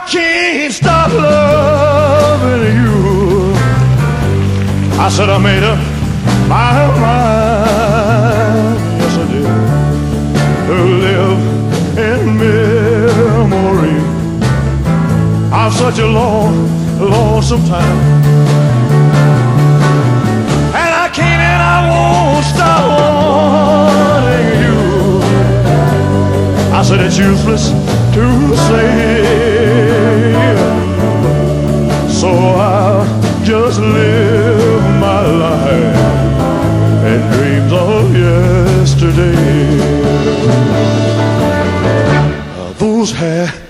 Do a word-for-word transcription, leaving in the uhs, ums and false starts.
can't stop loving you. I said I made up my mind, yes I did, to live in memory of such a long, lonesome time. And I can't and I won't stop wanting you. I said it's useless to say, so I'll just live my life in dreams of yesterday. Those hair